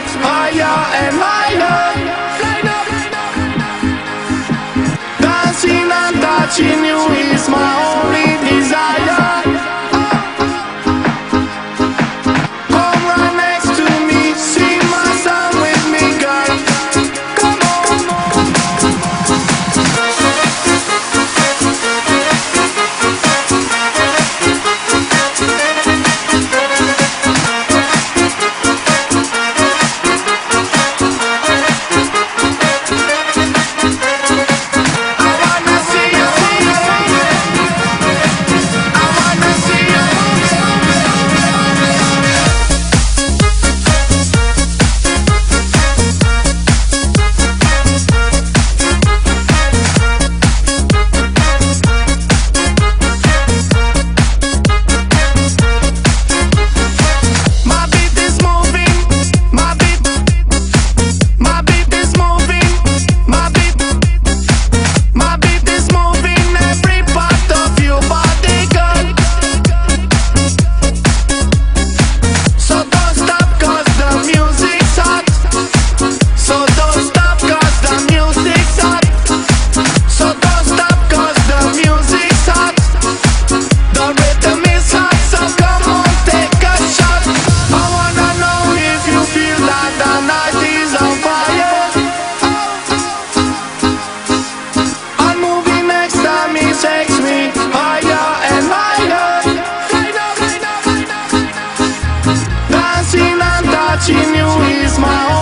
higher and higher. Dancing and touching you is my only desire. Come right next to me, sing my song with me, girl. Come on. Takes me higher and higher. Dancing and touching you is my